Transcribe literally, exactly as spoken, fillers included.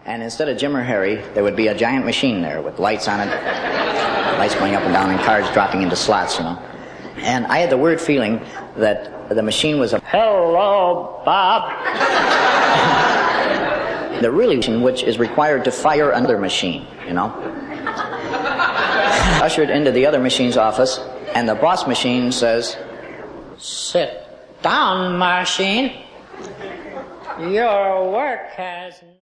And instead of Jim or Harry, there would be a giant machine there with lights on it, lights going up and down, and cards dropping into slots, you know. And I had the weird feeling that the machine was a, "Hello, Bob." The really machine, which is required to fire another machine, you know. Ushered into the other machine's office, and the boss machine says, "Sit down, machine. Your work has..."